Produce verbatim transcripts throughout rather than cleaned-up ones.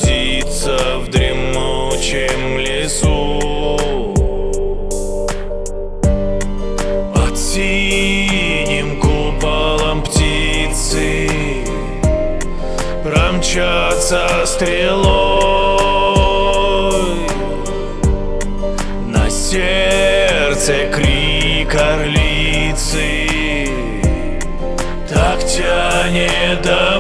заблудиться в дремучем лесу. Под синим куполом птицы промчатся стрелой. На сердце крик орлицы так тянет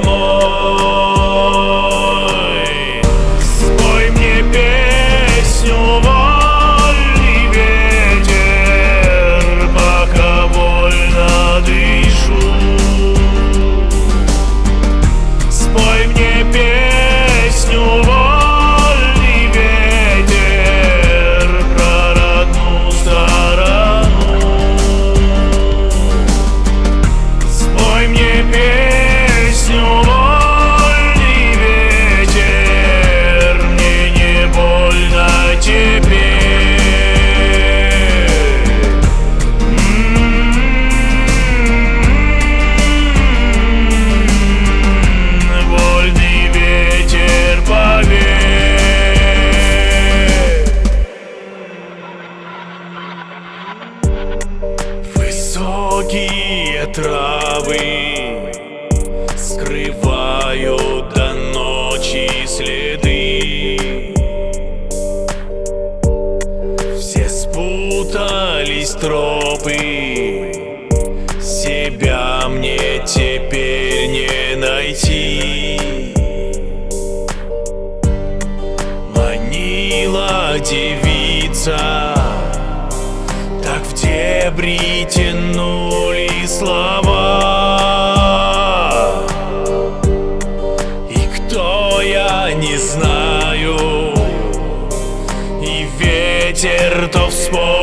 домой. Спой мне песню, вольный ветер, пока вольно дышу. Спой мне песню, вольный ветер, про родную сторону. Спой мне песню, вольный ветер, мне не больно теперь. М-м-м, вольный ветер, поверь. Высокие травы скрывают до ночи следы. Все спутались тропы, себя мне теперь не найти. Манила девица, так в дебри тянули слова. И кто я, не знаю, и ветер то вспомнит,